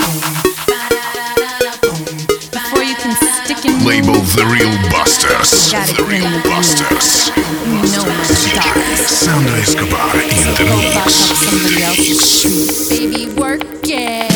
Before you can stick and Label The Real Busters. gotta The get in Real the groove. Busters. You know my stars. Sandro Escobar in the Go fuck mix. up somebody else's street. Baby, work it.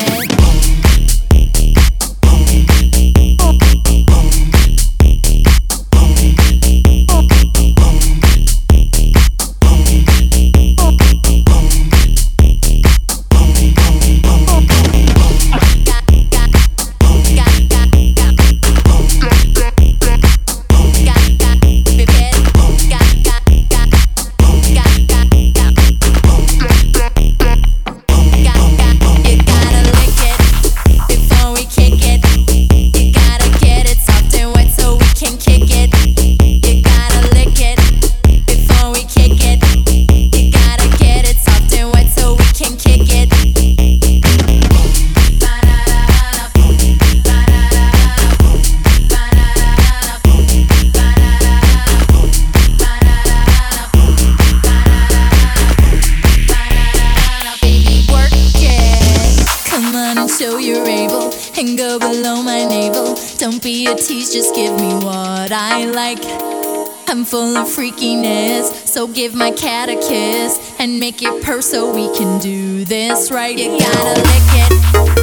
Show you're able and go below my navel. Don't be a tease, just give me what I like. I'm full of freakiness, so give my cat a kiss and make it purr so we can do this right. You gotta lick it.